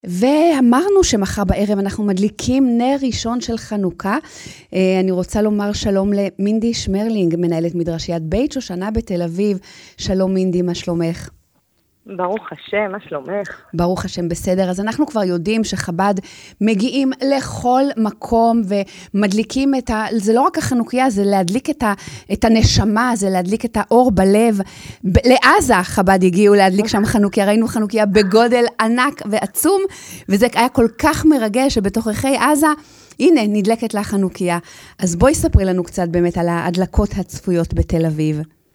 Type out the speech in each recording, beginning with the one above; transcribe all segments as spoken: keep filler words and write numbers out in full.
ואמרנו שמחר בערב אנחנו מדליקים נר ראשון של חנוכה. אני רוצה לומר שלום למינדי שמרלינג, מנהלת מדרשיית בית שושנה בתל אביב. שלום מינדי, מה שלומך? ברוך השם, מה שלומך? ברוך השם, בסדר. אז אנחנו כבר יודעים שחב"ד מגיעים לכל מקום ומדליקים את ה... זה לא רק החנוכיה, זה להדליק את, ה... את הנשמה, זה להדליק את האור בלב. ב... לעזה חב"ד הגיעו להדליק שם חנוכיה, ראינו חנוכיה בגודל ענק ועצום, וזה היה כל כך מרגש שבתוככי עזה, הנה, נדלקת לה חנוכיה. אז בואי ספרי לנו קצת באמת על ההדלקות הצפויות בתל אביב.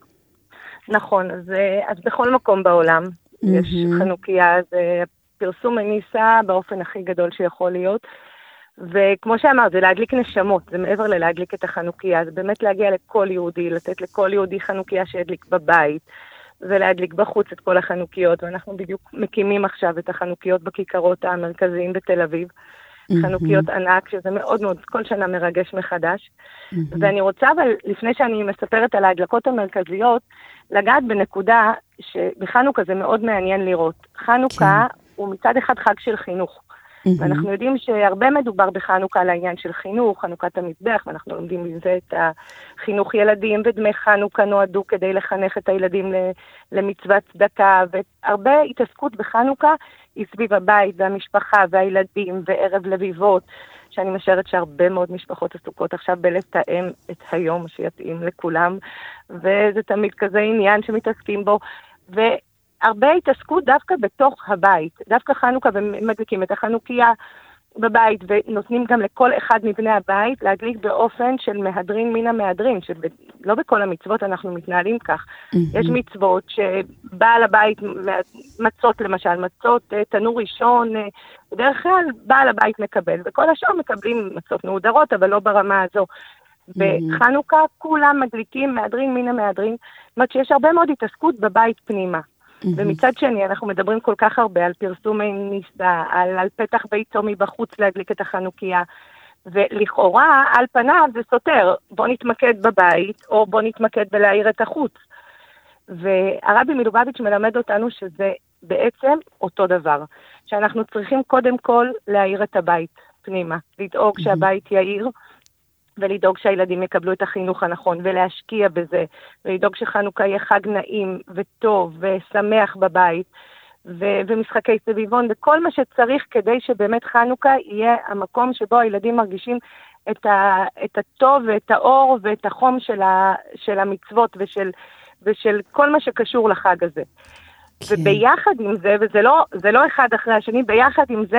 נכון, אז, אז בכל מקום בעולם mm-hmm. יש חנוכיה, זה פרסום הניסה באופן הכי גדול שיכול להיות, וכמו שאמרת, זה להדליק נשמות, זה מעבר ללהדליק את החנוכיה, זה באמת להגיע לכל יהודי, לתת לכל יהודי חנוכיה שידליק בבית, ולהדליק בחוץ את כל החנוכיות, ואנחנו בדיוק מקימים עכשיו את החנוכיות בכיכרות המרכזיים בתל אביב, Mm-hmm. חנוכיות ענק, שזה מאוד מאוד, כל שנה מרגש מחדש. Mm-hmm. ואני רוצה, אבל לפני שאני מספרת על ההדלקות המרכזיות, לגעת בנקודה שבחנוכה זה מאוד מעניין לראות. חנוכה כן. הוא מצד אחד חג של חינוך. Mm-hmm. ואנחנו יודעים שהרבה מדובר בחנוכה על העניין של חינוך, חנוכת המזבח, ואנחנו לומדים מזה את החינוך ילדים, ודמי חנוכה נועדו כדי לחנך את הילדים למצוות צדקה, והרבה התעסקות בחנוכה היא סביב הבית והמשפחה והילדים וערב לביבות, שאני משערת שהרבה מאוד משפחות עסוקות עכשיו בלתאם את היום שיתאים לכולם, וזה תמיד כזה עניין שמתעסקים בו, והרבה התעסקות דווקא בתוך הבית, דווקא חנוכה, ומדליקים את החנוכיה בבית, ונותנים גם לכל אחד מבני הבית להדליק באופן של מהדרין מן המהדרין, שלא בכל המצוות אנחנו מתנהלים כך. Mm-hmm. יש מצוות שבעל הבית, מצות למשל, מצות, תנור ראשון, בדרך כלל בעל הבית מקבל, וכל השאר מקבלים מצות נהודרות, אבל לא ברמה הזו. Mm-hmm. בחנוכה כולם מדליקים מהדרין מן המהדרין, זאת אומרת שיש הרבה מאוד התעסקות בבית פנימה. Mm-hmm. ומצד שני, אנחנו מדברים כל כך הרבה על פרסומי ניסה, על, על פתח ביתו מבחוץ להדליק את החנוכיה, ולכאורה, על פניו זה סותר, בוא נתמקד בבית, או בוא נתמקד בלהאיר את החוץ. והרבי מלובביץ' מלמד אותנו שזה בעצם אותו דבר, שאנחנו צריכים קודם כל להאיר את הבית פנימה, לדאוג mm-hmm. שהבית יאיר, ולדאוג שהילדים יקבלו את החינוך הנכון, ולהשקיע בזה, ולדאוג שחנוכה יהיה חג נעים וטוב ושמח בבית, ו- ומשחקי סביבון, וכל מה שצריך כדי שבאמת חנוכה יהיה המקום שבו הילדים מרגישים את, ה- את הטוב ואת האור ואת החום של, ה- של המצוות ושל, ושל כל מה שקשור לחג הזה. כן. וביחד עם זה, וזה לא, זה לא אחד אחרי השני, ביחד עם זה,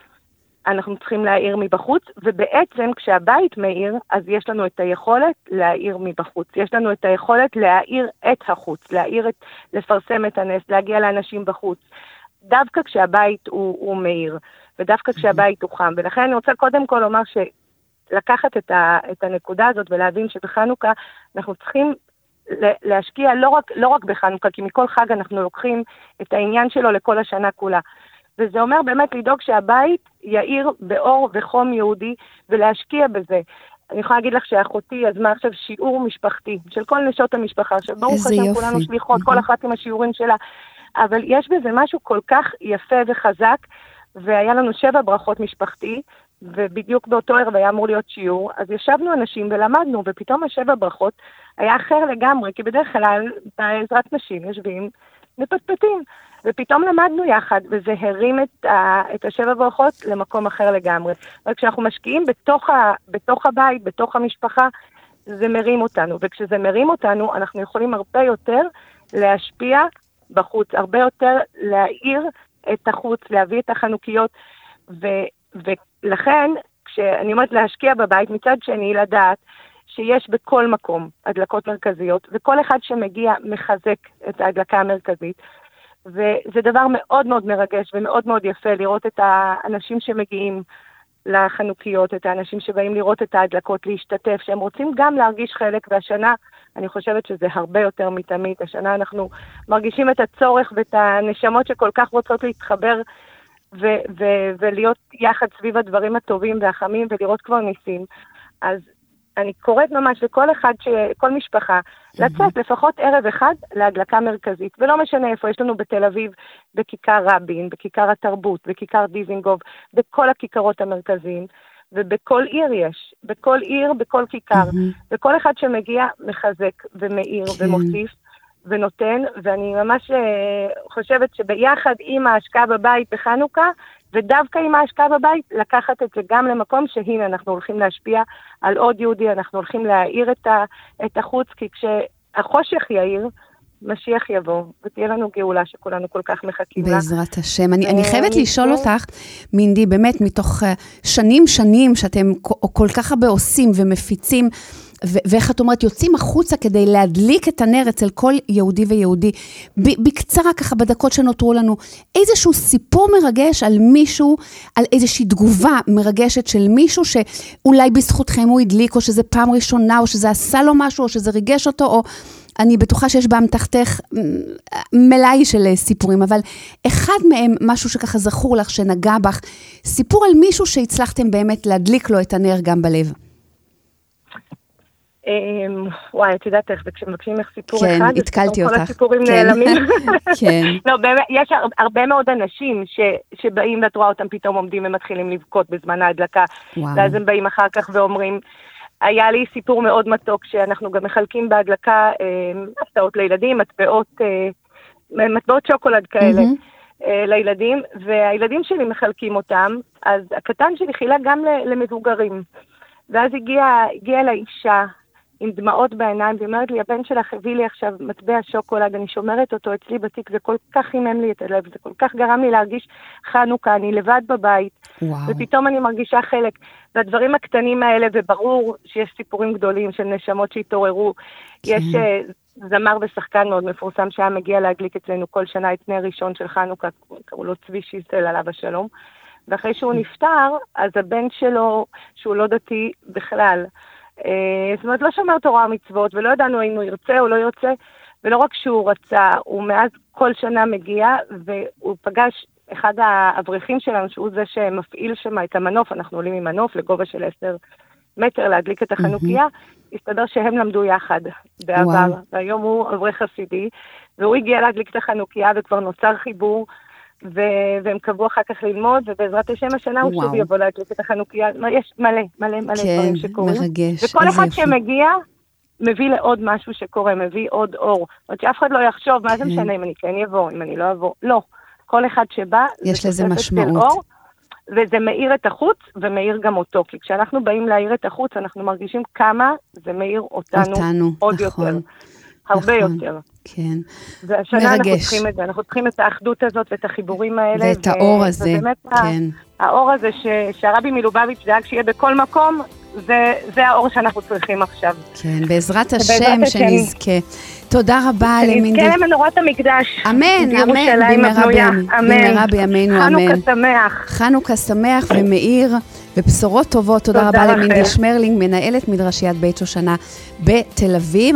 אנחנו צריכים להאיר מבחוץ, ובעצם כשהבית מאיר, אז יש לנו את היכולת להאיר מבחוץ. יש לנו את היכולת להאיר את החוץ, להאיר את, לפרסם את הנס, להגיע לאנשים בחוץ. דווקא כשהבית הוא, הוא מאיר, ודווקא כשהבית הוא חם. ולכן אני רוצה קודם כל לומר שלקחת את, ה, את הנקודה הזאת ולהבין שבחנוכה אנחנו צריכים להשקיע לא רק, לא רק בחנוכה, כי מכל חג אנחנו לוקחים את העניין שלו לכל השנה כולה. וזה אומר באמת לדאוג שהבית יאיר באור וחום יהודי, ולהשקיע בזה. אני יכולה להגיד לך שאחותי יזמה עכשיו שיעור משפחתי, של כל נשות המשפחה, שברוך השם כולנו שליחות, כל אחת עם השיעורים שלה, אבל יש בזה משהו כל כך יפה וחזק, והיה לנו שבע ברכות משפחתי, ובדיוק באותו ערב היה אמור להיות שיעור, אז ישבנו אנשים ולמדנו, ופתאום השבע ברכות היה אחר לגמרי, כי בדרך כלל בעזרת נשים יושבים מפטפטים, ופתאום למדנו יחד, וזה הרים את, ה, את השבע ברכות למקום אחר לגמרי. אבל כשאנחנו משקיעים בתוך, ה, בתוך הבית, בתוך המשפחה, זה מרים אותנו, וכשזה מרים אותנו, אנחנו יכולים הרבה יותר להשפיע בחוץ, הרבה יותר להאיר את החוץ, להביא את החנוכיות, ו, ולכן, כשאני אומרת להשקיע בבית, מצד שני לדעת, שיש בכל מקום הדלקות מרכזיות, וכל אחד שמגיע מחזק את ההדלקה המרכזית, וזה דבר מאוד מאוד מרגש ומאוד מאוד יפה לראות את האנשים שמגיעים לחנוכיות, את האנשים שבאים לראות את ההדלקות, להשתתף, שהם רוצים גם להרגיש חלק, והשנה אני חושבת שזה הרבה יותר מתמיד. השנה אנחנו מרגישים את הצורך ואת הנשמות שכל כך רוצות להתחבר ו- ו- ולהיות יחד סביב הדברים הטובים והחמים ולראות כבר ניסים. אז אני קוראת ממש לכל אחד, ש... כל משפחה, לצאת לפחות ערב אחד להדלקה מרכזית, ולא משנה איפה, יש לנו בתל אביב, בכיכר רבין, בכיכר התרבות, בכיכר דיזינגוף, בכל הכיכרות המרכזיים, ובכל עיר יש, בכל עיר, בכל כיכר, וכל אחד שמגיע מחזק ומאיר ומוסיף ונותן, ואני ממש חושבת שביחד עם ההשקעה בבית בחנוכה, ודווקא עם ההשקעה בבית, לקחת את זה גם למקום שהנה אנחנו הולכים להשפיע על עוד יהודי, אנחנו הולכים להאיר את, ה, את החוץ, כי כשהחושך יאיר, משיח יבוא, ותהיה לנו גאולה שכולנו כל כך מחכים לה. בעזרת השם. אני, אני חייבת לשאול אותך, מינדי, באמת מתוך שנים שנים שאתם כל כך הרבה עושים ומפיצים, ואיך את אומרת, יוצאים החוצה כדי להדליק את הנר אצל כל יהודי ויהודי. בקצרה ככה, בדקות שנותרו לנו, איזשהו סיפור מרגש על מישהו, על איזושהי תגובה מרגשת של מישהו, שאולי בזכותכם הוא הדליק, או שזה פעם ראשונה, או שזה עשה לו משהו, או שזה ריגש אותו, או אני בטוחה שיש באמתחתך מלאי של סיפורים, אבל אחד מהם, משהו שככה זכור לך, שנגע בך, סיפור על מישהו שהצלחתם באמת להדליק לו את הנר גם בלב. וואי, את יודעת איך, וכשמבקשים לך סיפור כן, אחד, התקלתי אותך. כל הסיפורים נעלמים. כן. לא, באמת, יש הרבה מאוד אנשים שבאים ואת רואה אותם פתאום עומדים ומתחילים לבכות בזמן ההדלקה, ואז הם באים אחר כך ואומרים, היה לי סיפור מאוד מתוק, שאנחנו גם מחלקים בהדלקה הפתעות לילדים, מטבעות, מטבעות שוקולד כאלה לילדים, והילדים שלי מחלקים אותם, אז הקטן שלי חילה גם למבוגרים. ואז הגיעה הגיע לאישה עם דמעות בעיניים, והיא אומרת לי, הבן שלך הביא לי עכשיו מטבע שוקולד, אני שומרת אותו אצלי בתיק, זה כל כך חימם לי את הלב, זה כל כך גרם לי להרגיש חנוכה, אני לבד בבית, וואו. ופתאום אני מרגישה חלק. והדברים הקטנים האלה, וברור שיש סיפורים גדולים של נשמות שהתעוררו, כן. יש uh, זמר ושחקן מאוד מפורסם שהיה מגיע להדליק אצלנו כל שנה את נר ראשון של חנוכה, קראו לו צבי שיסל עליו השלום, ואחרי שהוא נפטר, אז הבן שלו, שהוא לא דתי בכלל, אה, זאת אומרת, לא שומר תורה ומצוות, ולא ידענו אם הוא ירצה או לא ירצה, ולא רק שהוא רצה, הוא מאז כל שנה מגיע, והוא פגש אחד האברכים שלנו, שהוא זה שמפעיל שם את המנוף, אנחנו עולים עם מנוף לגובה של עשר מטר להדליק את החנוכיה, mm-hmm. הסתבר שהם למדו יחד בעבר, wow. והיום הוא אברך חסידי, והוא הגיע להדליק את החנוכיה, וכבר נוצר חיבור, והם קבעו אחר כך ללמוד, ובעזרת השם השנה הוא שוב יבוא להדליק את החנוכיה. יש מלא, מלא, מלא דברים שקורים. כן, מרגש. וכל אחד שמגיע, מביא לעוד משהו שקורה, מביא עוד אור. זאת שאף אחד לא יחשוב, מה זה משנה אם אני כן יבוא, אם אני לא אבוא. לא. כל אחד שבא, יש לזה משמעות. וזה מאיר את החוץ, ומאיר גם אותו. כי כשאנחנו באים להאיר את החוץ, אנחנו מרגישים כמה זה מאיר אותנו עוד יותר. הרבה יותר. כן. והשנה אנחנו צריכים את זה, אנחנו צריכים את האחדות הזאת ואת החיבורים האלה. ואת האור הזה, כן. האור הזה שהרבי מלובביץ' דאג שיהיה בכל מקום, זה האור שאנחנו צריכים עכשיו. כן, בעזרת השם שנזכה. תודה רבה למינדי. שנזכה למנורת המקדש. אמן, אמן, במהרה בימינו, אמן. חנוכה שמח. חנוכה שמח ומאיר ובשורות טובות. תודה רבה למינדי שמרלינג, מנהלת מדרשיית בית שושנה בתל אביב.